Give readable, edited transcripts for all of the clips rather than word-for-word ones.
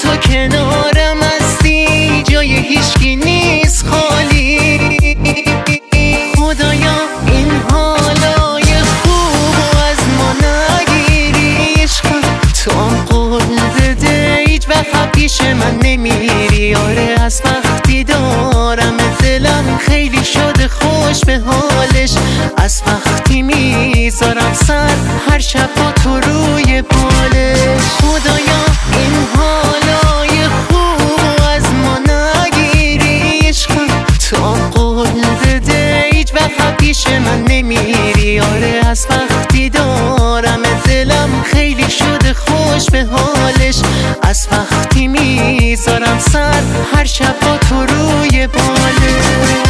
تو کنارم هستی جای هیچکی نیست خالی. خدایا این حالای خوب از ما نگیری، عشقم تو هم قول بده هیچ وقت پیش من نمیری. آره از وقتی دارم دلم خیلی شده خوش به حالش، از وقتی میذارم سر هر شب با تو روی بالش. خدایا این حالای خوب از ما نگیری، عشقم تو هم قول بده هیچ وقت پیش من نمیری. آره از وقتی دارم دلم خیلی شده خوش به حالش، از وقتی میذارم سر هر شب با تو روی بالش.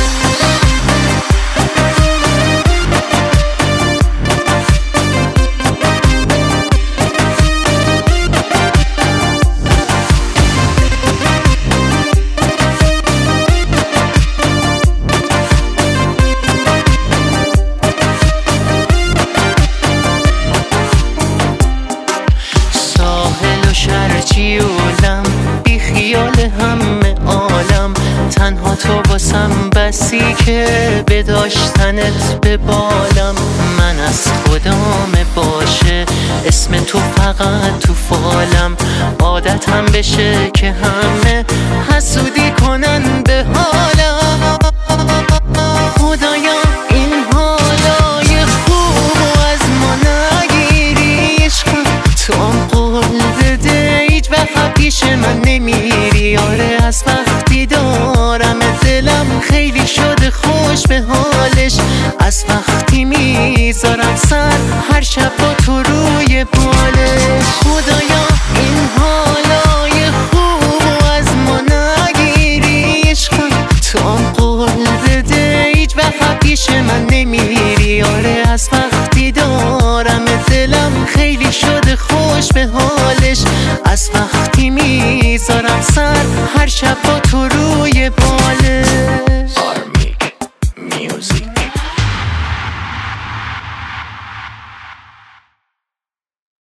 شرجیولم بی خیال همه عالم، تنها تو باسم بسی که به داشتنت به بالم. من از خدام باشه اسم تو فقط تو فالم، عادتم بشه که همه حسودی کنن به حالم. خدایا این حالای خوب از ما نگیری، عشقم تو هم قول بده هیچ وقت پیش من نمیری. آره از وقتی دارم دلم خیلی شده خوش به حالش، از وقتی میذارم سر هر شب با تو روی بالش. خدایا این حالای خوب از ما نگیری، عشقم تو هم قول بده هیچ وقت پیش من نمیری. آره از وقتی دارم دلم خیلی شده خوش به حالش، از وقتی میذارم سر هر شب با تو روی بالش.